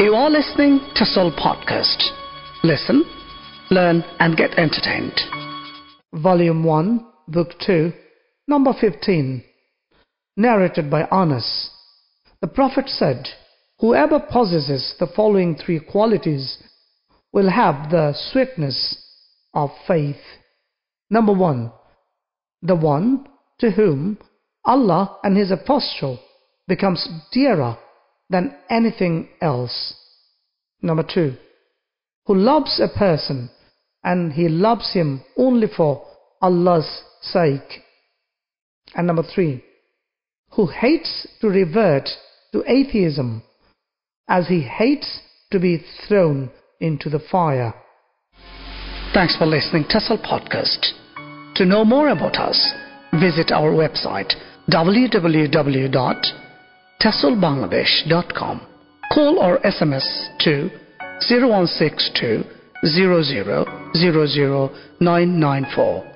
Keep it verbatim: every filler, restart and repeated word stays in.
You are listening to Soul Podcast. Listen, learn and get entertained. Volume one, Book two, Number fifteen. Narrated by Anas. The Prophet said, whoever possesses the following three qualities will have the sweetness of faith. Number one, the one to whom Allah and His Apostle becomes dearer than anything else. Number two, who loves a person and he loves him only for Allah's sake. And number three, who hates to revert to atheism as he hates to be thrown into the fire. Thanks for listening to Soul Podcast. To know more about us, visit our website w w w dot tesol bangladesh dot com. Call or S M S to zero one six two zero zero zero zero nine nine four.